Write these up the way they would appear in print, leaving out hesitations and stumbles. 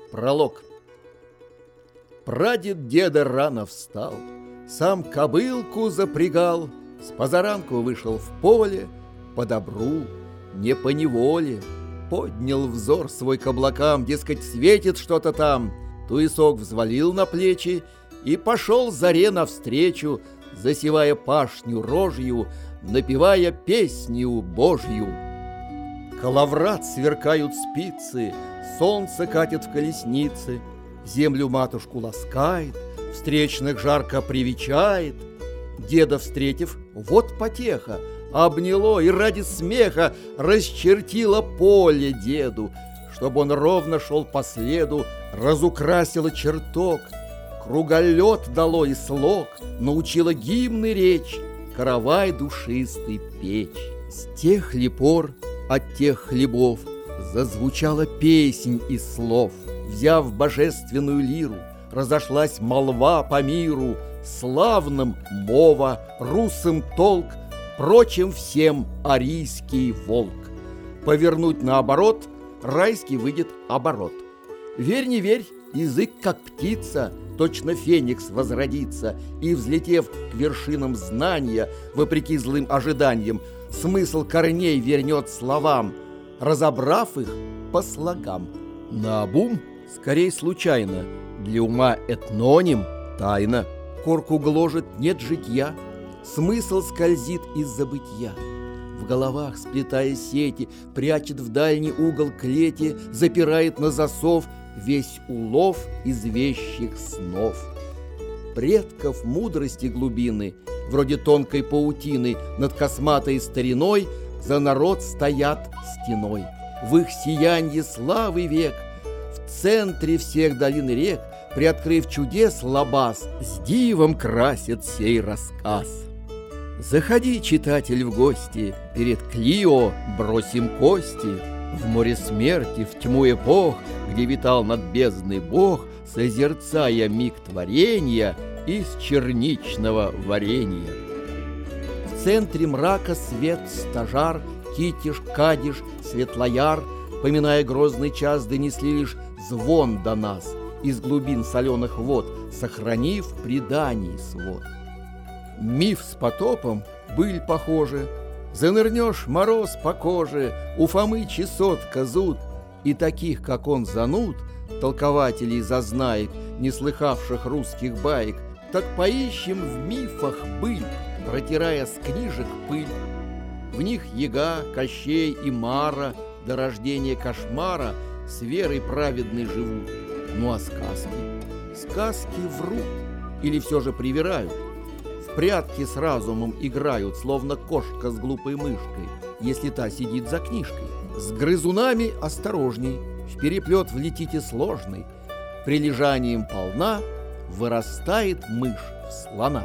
Пролог. Прадед деда рано встал, сам кобылку запрягал, с позаранку вышел в поле, по добру, не по неволе. Поднял взор свой к облакам, дескать, светит что-то там. Туесок взвалил на плечи и пошел заре навстречу, засевая пашню рожью, напевая песню Божью. Коловрат сверкают спицы, солнце катит в колеснице, землю матушку ласкает, встречных жарко привечает. Деда встретив, вот потеха, обняло и ради смеха расчертило поле деду, чтобы он ровно шел по следу, разукрасило чертог, круголет дало и слог, научила гимны речь, каравай душистый печь. С тех ли пор от тех хлебов зазвучала песнь из слов, взяв божественную лиру, разошлась молва по миру, славным мова, русым толк, прочим всем арийский волк. Повернуть наоборот, райский выйдет оборот. Верь, не верь, язык как птица, точно феникс возродится, и, взлетев к вершинам знания, вопреки злым ожиданиям, смысл корней вернет словам, разобрав их по слогам. Наобум, скорей случайно, для ума этноним тайна. Корку гложет нет житья, смысл скользит из забытья. В головах, сплетая сети, прячет в дальний угол клети, запирает на засов весь улов из вещих снов. Предков мудрости глубины, вроде тонкой паутины, над косматой стариной за народ стоят стеной. В их сиянье славы век, в центре всех долин и рек, приоткрыв чудес лабаз, с дивом красит сей рассказ. Заходи, читатель, в гости, перед Клио бросим кости. В море смерти, в тьму эпох, где витал над бездной Бог, созерцая миг творения из черничного варенья. В центре мрака свет стажар, Китиш, Кадиш, Светлояр, поминая грозный час, донесли лишь звон до нас из глубин соленых вод, сохранив преданий свод. Миф с потопом быль похожи, занырнешь мороз по коже, у Фомы чесотка зуд, и таких, как он, зануд, толкователей зазнаек, не слыхавших русских баек, так поищем в мифах быль, протирая с книжек пыль. В них Яга, Кощей и Мара до рождения кошмара с верой праведной живут. Ну а сказки? Сказки врут или все же привирают. В прятки с разумом играют, словно кошка с глупой мышкой, если та сидит за книжкой. С грызунами осторожней, в переплет влетите сложный. Прилежанием полна вырастает мышь в слона.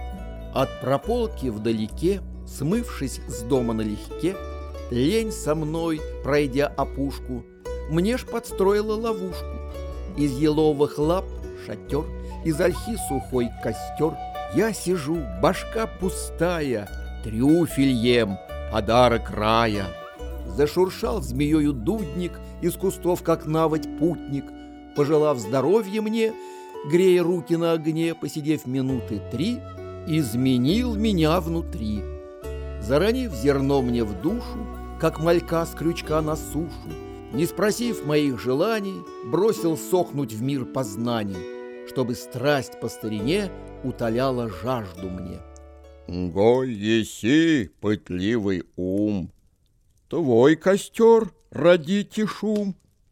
От прополки вдалеке, смывшись с дома налегке, лень со мной, пройдя опушку, мне ж подстроила ловушку. Из еловых лап шатер, из ольхи сухой костер. Я сижу, башка пустая, трюфель ем, подарок рая. Зашуршал змеёю дудник, из кустов, как наводь, путник. Пожелав здоровья мне, грея руки на огне, посидев минуты 3, изменил меня внутри. Заронив зерно мне в душу, как малька с крючка на сушу, не спросив моих желаний, бросил сохнуть в мир познаний, чтобы страсть по старине утоляла жажду мне. Голь еси, пытливый ум, твой костер родите шум,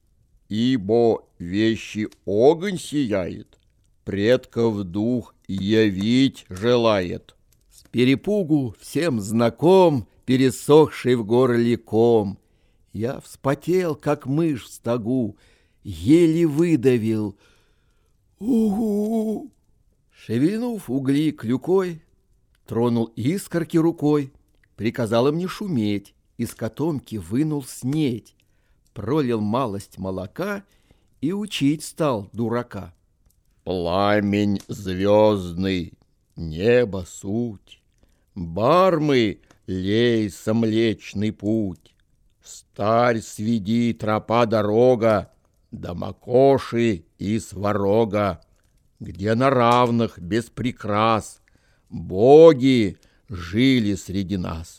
ибо вещи огонь сияет, предков дух явить желает. С перепугу всем знаком пересохший в горле ком. Я вспотел, как мышь в стогу, еле выдавил «Угу!». Шевельнув угли клюкой, тронул искорки рукой, приказал им не шуметь, из котомки вынул снеть, пролил малость молока и учить стал дурака. Пламень звездный, небо суть, бармы лей самлечный путь. Старь сведи, тропа дорога, до Макоши и Сварога, где на равных без прикрас боги жили среди нас.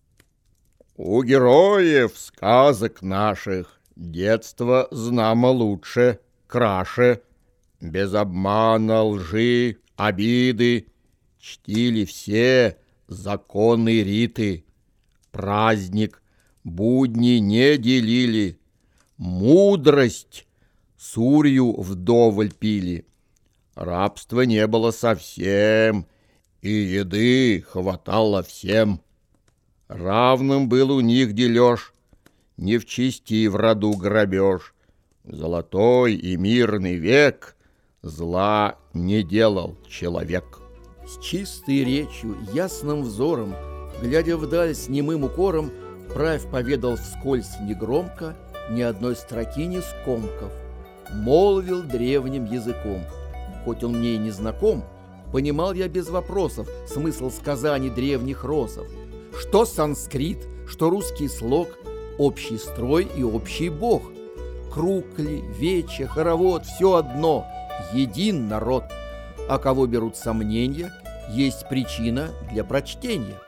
У героев сказок наших детство знамо лучше, краше, без обмана, лжи, обиды, чтили все законы риты, праздник, будни не делили, мудрость сурью вдоволь пили, рабства не было совсем, и еды хватало всем. Равным был у них дележ, не в чести в роду грабеж. Золотой и мирный век зла не делал человек. С чистой речью, ясным взором, глядя вдаль с немым укором, правь поведал вскользь негромко, ни одной строки не скомков, молвил древним языком. Хоть он мне и не знаком, понимал я без вопросов смысл сказаний древних росов. Что санскрит, что русский слог, общий строй и общий бог. Круг ли, вече, хоровод, все одно, един народ. А кого берут сомнения, есть причина для прочтения.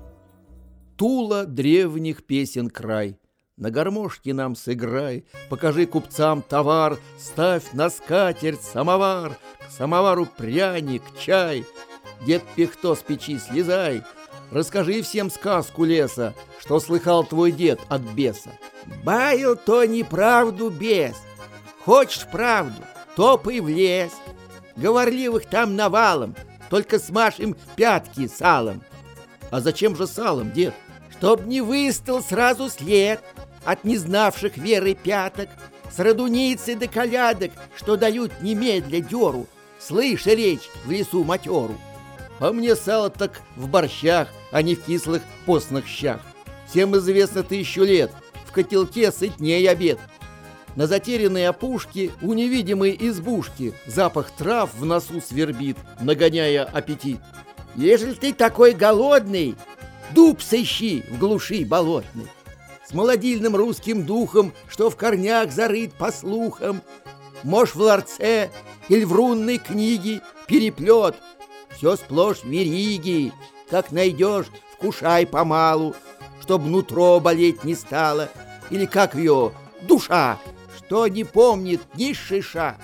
Тула древних песен край, на гармошке нам сыграй, покажи купцам товар, ставь на скатерть самовар, к самовару пряник, чай. Дед Пихто, с печи слезай, расскажи всем сказку леса, что слыхал твой дед от беса. Баял то неправду бес. Хочешь правду, топай в лес. Говорливых там навалом, только смажь им пятки салом. А зачем же салом, дед? Чтоб не выстал сразу след от незнавших веры пяток, с радуницы до колядок, что дают немедля дёру, слыша речь в лесу матеру. А мне сало так в борщах, а не в кислых постных щах. Всем известно 1000 лет, в котелке сытней обед. На затерянной опушке у невидимой избушки запах трав в носу свербит, нагоняя аппетит. Ежели ты такой голодный, дуб сыщи в глуши болотной, с молодильным русским духом, что в корнях зарыт по слухам. Может, в ларце или в рунной книге переплет, все сплошь вериги. Как найдешь, вкушай помалу, чтоб нутро болеть не стало. Или как ее душа, что не помнит ни шиша.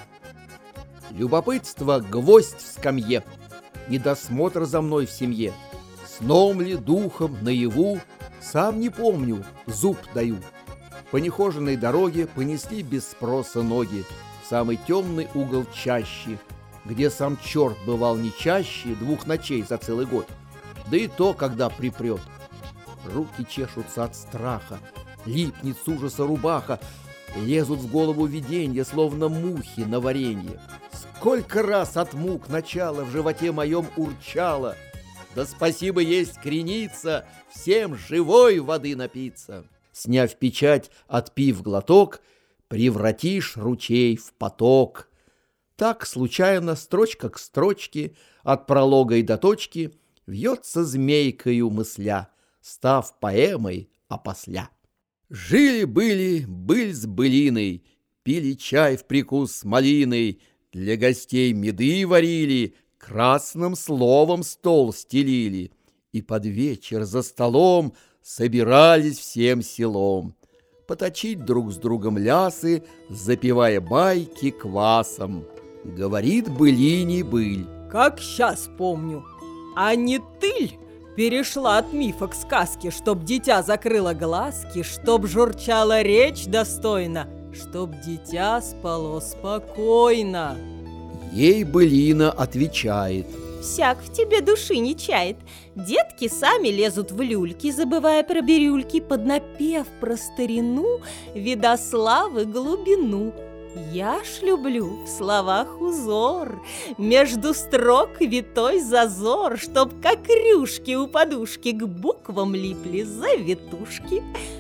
Любопытство — гвоздь в скамье, недосмотр за мной в семье. Сном ли, духом, наяву, сам не помню, зуб даю. По нехоженной дороге понесли без спроса ноги в самый темный угол чащи, где сам черт бывал не чаще 2 ночей за целый год, да и то, когда припрет. Руки чешутся от страха, липнет с ужаса рубаха, лезут в голову виденья, словно мухи на варенье. Сколько раз от мук начало в животе моем урчало, да спасибо есть креница, всем живой воды напиться. Сняв печать, отпив глоток, превратишь ручей в поток. Так, случайно, строчка к строчке, от пролога и до точки, вьется змейкою мысля, став поэмой опосля. Жили-были быль с былиной, пили чай в прикус с малиной, для гостей меды варили, красным словом стол стелили, и под вечер за столом собирались всем селом поточить друг с другом лясы, запивая байки квасом. Говорит былине быль: как сейчас помню, а не тыль перешла от мифа к сказке, чтоб дитя закрыло глазки, чтоб журчала речь достойно, чтоб дитя спало спокойно. Ей былина отвечает: всяк в тебе души не чает. Детки сами лезут в люльки, забывая про бирюльки, поднапев про старину, вида славы глубину. Я ж люблю в словах узор, между строк витой зазор, чтоб как рюшки у подушки к буквам липли завитушки.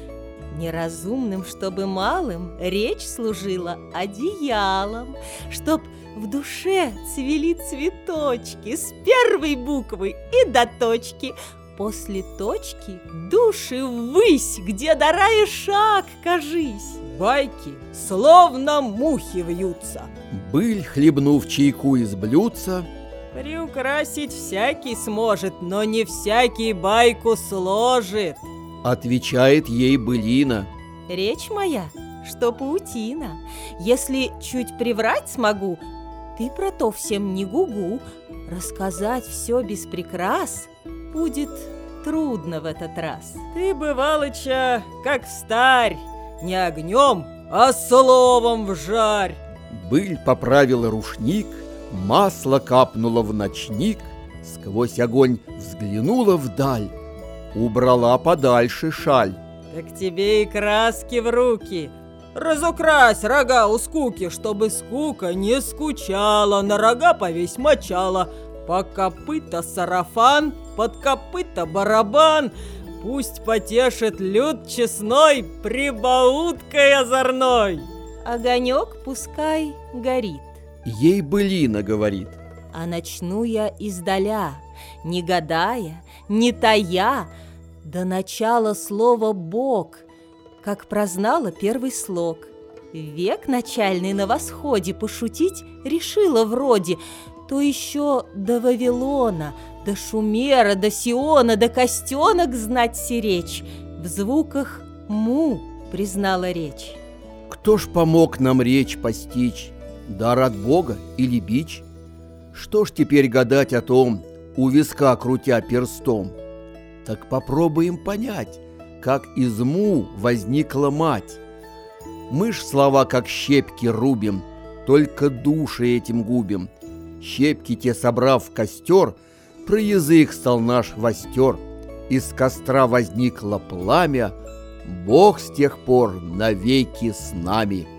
Неразумным, чтобы малым речь служила одеялом, чтоб в душе цвели цветочки с первой буквы и до точки. После точки души ввысь, где до рая шаг, кажись. Байки словно мухи вьются. Быль, хлебнув чайку из блюдца, Приукрасить всякий сможет, но не всякий байку сложит. отвечает ей былина. Речь моя, что паутина. Если чуть приврать смогу, ты про то всем не гугу. Рассказать все без прикрас будет трудно в этот раз. Ты, бывалыча, как встарь, не огнем, а словом вжарь. Быль поправила рушник, масло капнуло в ночник, сквозь огонь взглянула вдаль, убрала подальше шаль. Так тебе и краски в руки. Разукрась рога у скуки, чтобы скука не скучала, на рога повесь мочала. По копыта сарафан, под копыта барабан. Пусть потешит люд честной прибауткой озорной. Огонек пускай горит, Ей былина говорит. а начну я издаля, не гадая, не тая, до начала слова «бог», как прознала первый слог. Век начальный на восходе пошутить решила вроде, то еще до Вавилона, до Шумера, до Сиона, до Костенок знать сиречь. В звуках «му» признала речь. Кто ж помог нам речь постичь? Дар от Бога или бич? Что ж теперь гадать о том, у виска крутя перстом? Так попробуем понять, как из му возникла мать. Мы ж слова как щепки рубим, только души этим губим. Щепки те собрав в костер, про язык стал наш востер. Из костра возникло пламя, Бог с тех пор навеки с нами.